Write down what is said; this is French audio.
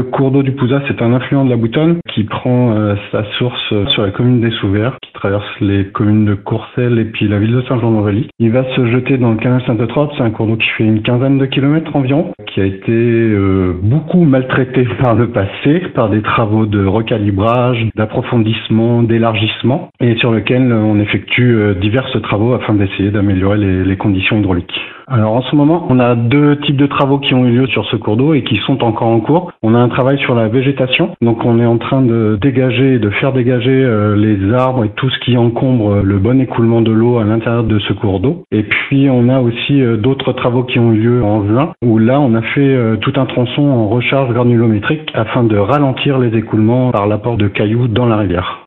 cours d'eau du Pouzat, c'est un affluent de la Boutonne qui prend sa source sur la commune des Souvers, qui traverse les communes de Courcelles et puis la ville de Saint-Jean-d'Aurélie. Il va se jeter dans le canal Sainte-Eutrope, c'est un cours d'eau qui fait une quinzaine de kilomètres environ, qui a été beaucoup maltraité par le passé, par des travaux de recalibrage, d'approfondissement, d'élargissement, et sur lequel on effectue divers travaux afin d'essayer d'améliorer les conditions hydrauliques. Alors en ce moment, on a deux types de travaux qui ont eu lieu sur ce cours d'eau et qui sont encore en cours. On a un travail sur la végétation, donc on est en train de faire dégager les arbres et tout ce qui encombre le bon écoulement de l'eau à l'intérieur de ce cours d'eau. Et puis on a aussi d'autres travaux qui ont eu lieu en juin, où là on a fait tout un tronçon en recharge granulométrique afin de ralentir les écoulements par l'apport de cailloux dans la rivière.